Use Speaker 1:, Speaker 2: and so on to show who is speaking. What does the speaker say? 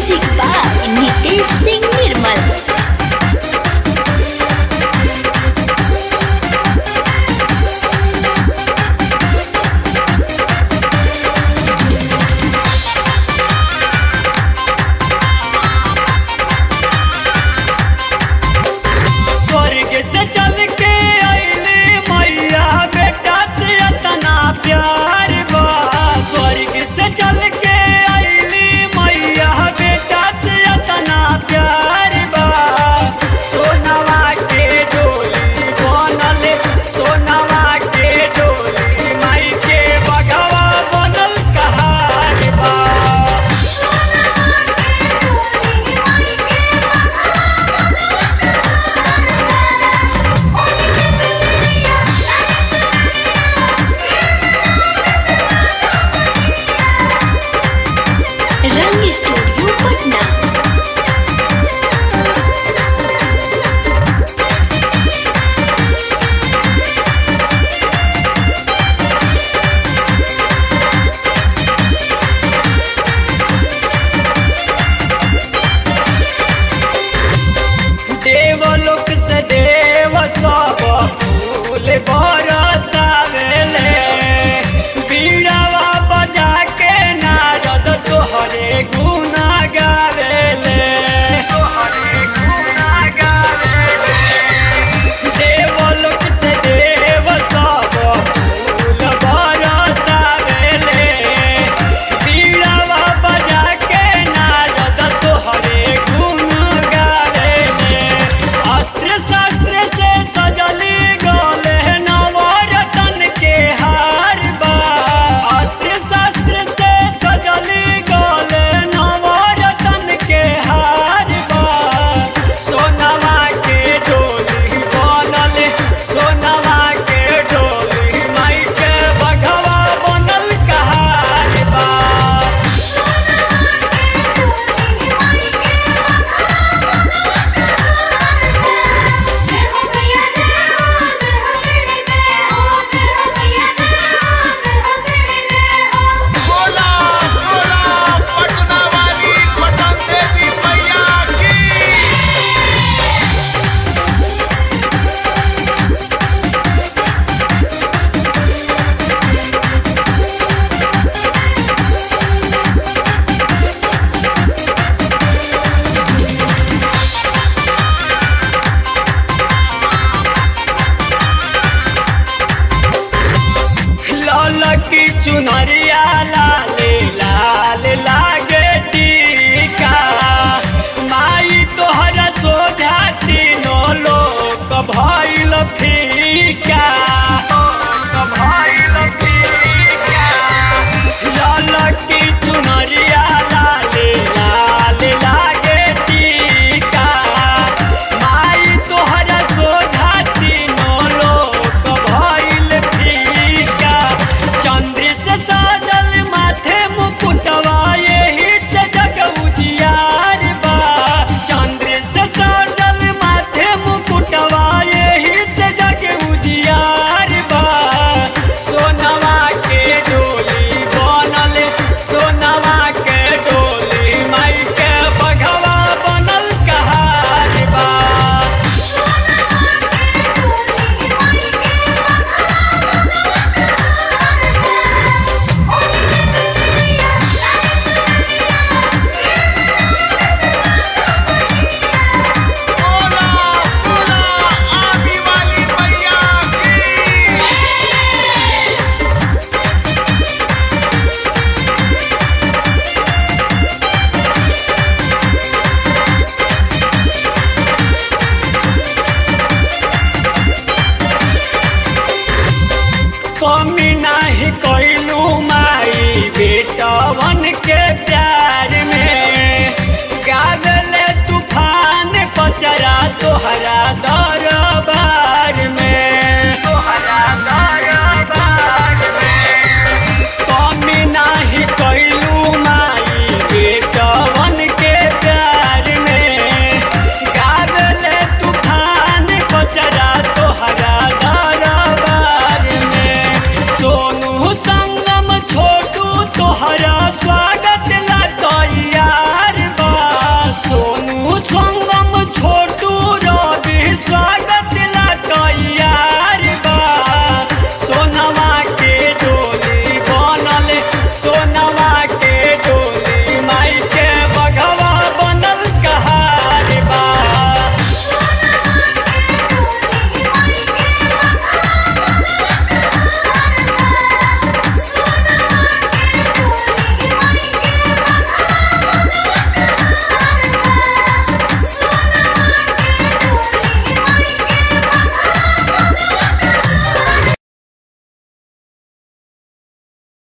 Speaker 1: Music by Nitesh Singh Nirmal.
Speaker 2: स्वर्ग से चल के आइले मैया बेटा से इतना प्यार बा। स्वर्ग से चल के आइले मैया बेटा से इतना प्यार बा। सोनवा के डोली बनल, सोनवा के डोली माई के बघवा बनल कहार बा।
Speaker 1: रंग स्टूडियो पटना।
Speaker 2: देवलोक से देव सब फूल बरसावेले। बीड़ावा बजा के नारद तोहरे गुना गावेले, तोहरे गुना गावेले। देवलोक से देव सब फूल बरसावेले। बीड़ावा बजा के नारद तोहरे गुण गावेले। अस्त्र शस्त्र से सजली गले नवरत्न के हार बा। अस्त्र शस्त्र से सजली गले नवरत्न के हार बा। सोनवा के डोली बनल, सोनवा के डोली माई के बघवा बनल कहार बा।
Speaker 3: बोला बोला पटना वाली पटन देवी मैया की।
Speaker 2: लाल की चुनर